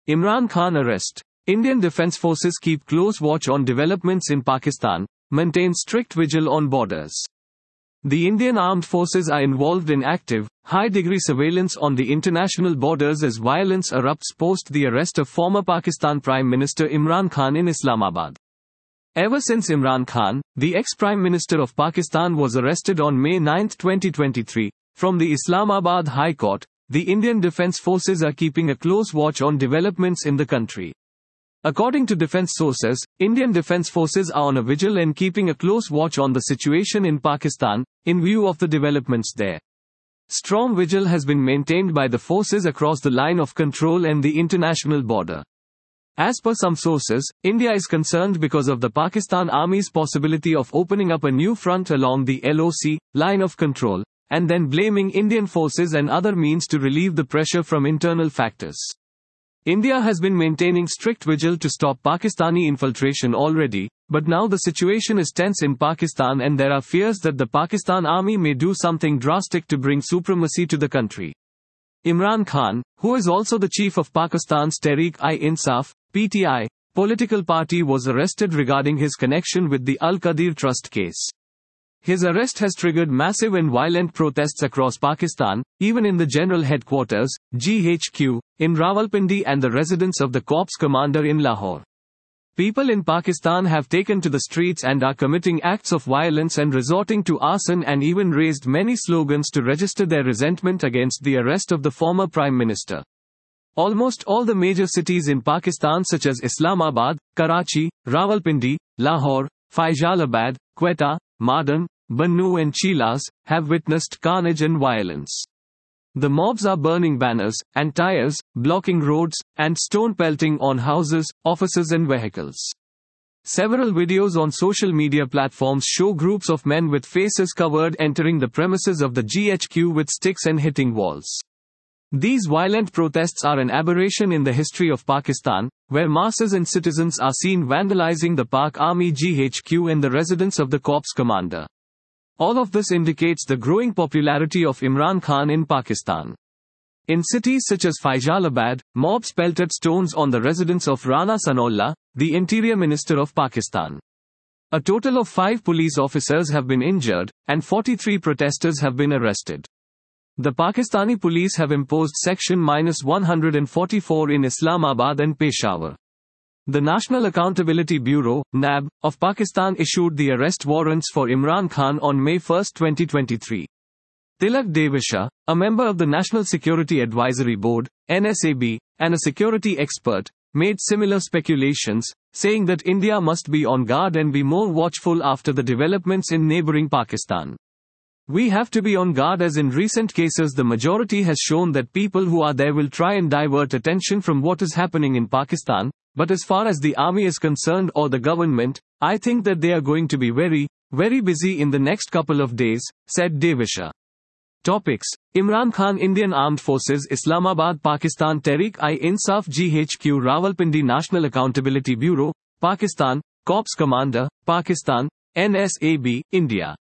Imran Khan arrest. Indian Defence Forces keep close watch on developments in Pakistan, maintain strict vigil on borders. The Indian Armed Forces are involved in active, high-degree surveillance on the international borders as violence erupts post the arrest of former Pakistan Prime Minister Imran Khan in Islamabad. Ever since Imran Khan, the ex-Prime Minister of Pakistan, was arrested on May 9, 2023, from the Islamabad High Court, the Indian Defence Forces are keeping a close watch on developments in the country. According to defense sources, Indian Defence Forces are on a vigil and keeping a close watch on the situation in Pakistan, in view of the developments there. Strong vigil has been maintained by the forces across the line of control and the international border. As per some sources, India is concerned because of the Pakistan Army's possibility of opening up a new front along the LOC, line of control, and then blaming Indian forces and other means to relieve the pressure from internal factors. India has been maintaining strict vigil to stop Pakistani infiltration already, but now the situation is tense in Pakistan and there are fears that the Pakistan Army may do something drastic to bring supremacy to the country. Imran Khan, who is also the chief of Pakistan's Tehreek-i-Insaf, PTI, political party, was arrested regarding his connection with the Al-Qadir Trust case. His arrest has triggered massive and violent protests across Pakistan, even in the General Headquarters, GHQ, in Rawalpindi and the residence of the Corps Commander in Lahore. People in Pakistan have taken to the streets and are committing acts of violence and resorting to arson and even raised many slogans to register their resentment against the arrest of the former Prime Minister. Almost all the major cities in Pakistan such as Islamabad, Karachi, Rawalpindi, Lahore, Faisalabad, Quetta, Mardan, Bannu and Chilas, have witnessed carnage and violence. The mobs are burning banners and tires, blocking roads, and stone pelting on houses, offices and vehicles. Several videos on social media platforms show groups of men with faces covered entering the premises of the GHQ with sticks and hitting walls. These violent protests are an aberration in the history of Pakistan, where masses and citizens are seen vandalizing the Pak Army GHQ and the residence of the Corps Commander. All of this indicates the growing popularity of Imran Khan in Pakistan. In cities such as Faisalabad, mobs pelted stones on the residence of Rana Sanaullah, the Interior Minister of Pakistan. A total of 5 police officers have been injured, and 43 protesters have been arrested. The Pakistani police have imposed Section 144 in Islamabad and Peshawar. The National Accountability Bureau, NAB, of Pakistan issued the arrest warrants for Imran Khan on May 1, 2023. Tilak Devisha, a member of the National Security Advisory Board, NSAB, and a security expert, made similar speculations, saying that India must be on guard and be more watchful after the developments in neighboring Pakistan. We have to be on guard as in recent cases the majority has shown that people who are there will try and divert attention from what is happening in Pakistan, but as far as the army is concerned or the government, I think that they are going to be very, very busy in the next couple of days, said Devisha. Topics: Imran Khan, Indian Armed Forces, Islamabad, Pakistan, Tehreek-i-Insaf GHQ, Rawalpindi, National Accountability Bureau, Pakistan, Corps Commander, Pakistan, NSAB, India.